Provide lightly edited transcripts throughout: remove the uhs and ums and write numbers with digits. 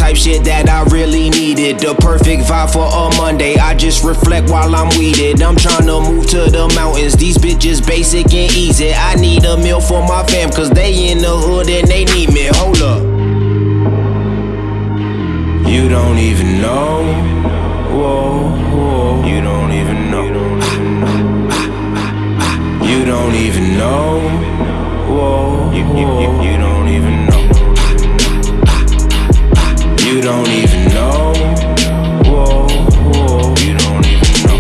type shit that I really needed. The perfect vibe for a Monday. I just reflect while I'm weeded. I'm tryna move to the mountains. These bitches basic and easy. I need a meal for my fam, cause they in the hood and they need me. Hold up. You don't even know. Whoa, whoa. You don't even know. You don't even know. Whoa, you don't even know. You don't even know. Whoa, whoa. You don't even know.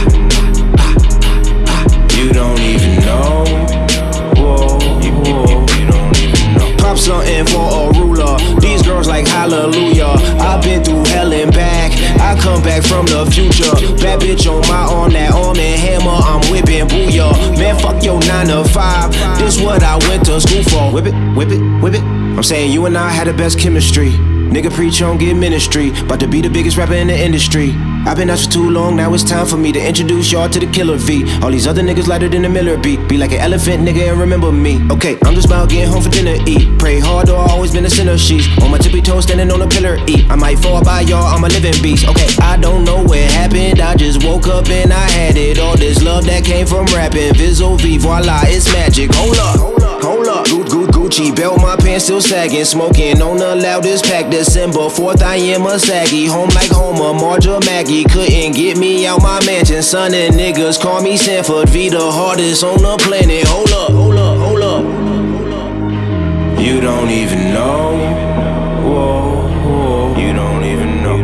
You don't even know. Whoa, you don't even know. Pop something for a ruler. These girls like hallelujah. I've been through hell and back. I come back from the future. Bad bitch on my arm, that arm and hammer. I'm whipping booyah. Man, fuck your 9 to 5. This what I went to school for. Whip it, whip it, whip it. I'm saying you and I had the best chemistry. Nigga preach on get ministry. About to be the biggest rapper in the industry. I've been out for too long, now it's time for me to introduce y'all to the Killer V. All these other niggas lighter than the Miller beat. Be like an elephant nigga and remember me. Okay, I'm just about getting home for dinner, eat. Pray hard, though I always been a sinner, she's on my tippy toes, standing on a pillar, eat. I might fall by y'all, I'm a living beast. Okay, I don't know what happened, I just woke up and I had it. All this love that came from rapping, Vizzo V, voila, it's magic. Hold up, hold up. Gucci belt, my pants still sagging. Smoking on the loudest pack. December 4th, I am a saggy. Home like Homer, Marge or Maggie. Couldn't get me out my mansion. Son and niggas call me Sanford. V, the hardest on the planet. Hold up, hold up, hold up. You don't even know. Whoa, whoa. You don't even know.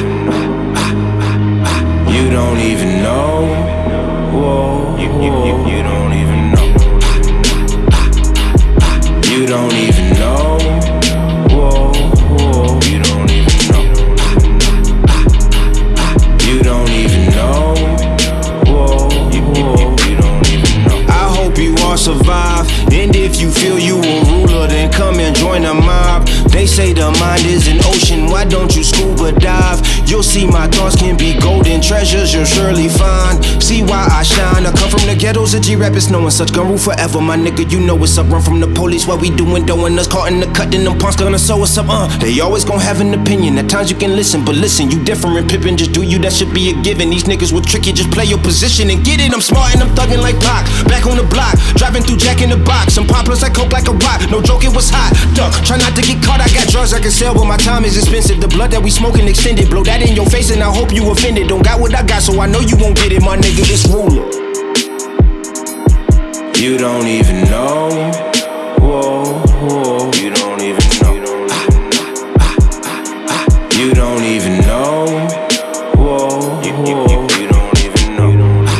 You don't even know. Whoa, you don't even know. You don't even know. Whoa, whoa. You don't even know. You don't even know. Whoa, you don't even know. I hope you all survive. And if you feel you a ruler, then come and join the mob. They say the mind is an ocean, why don't you scuba dive? You'll see my thoughts can be golden treasures you'll surely find. See why I shine, I come from the ghettos of G-rap, it's knowing such gun rule forever. My nigga, you know what's up, run from the police. What we doing, doing us, caught in the cut, then them punks gonna sew us up, They always gon' have an opinion, at times you can listen, but listen, you different, Pippin, just do you, that should be a given. These niggas will trick you, just play your position and get it. I'm smart and I'm thugging like Pac, back on the block, driving through Jack in the Box. Some poplars like coke like a rock, no joke, it was hot. Duck, try not to get caught, I got drugs I can sell, but my time is expensive. The blood that we smoking extended, blow that in your face and I hope you offended. Don't got what I got, so I know you won't get it, my nigga, this ruler. You don't even know. Whoa, whoa. You don't even know. You don't even know. Whoa, whoa. You don't even know.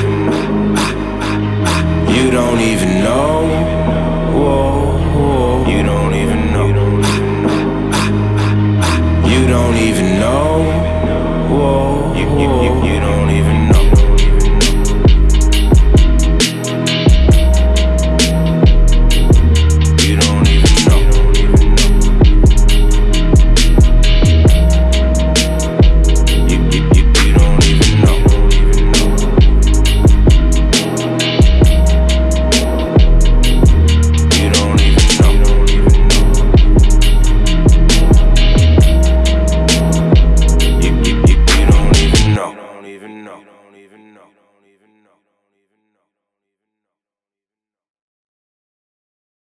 You don't even know. Whoa, whoa. You don't even know. You don't even know. Whoa, you don't even know. You don't even know. You don't even know. You don't even know. You don't even know.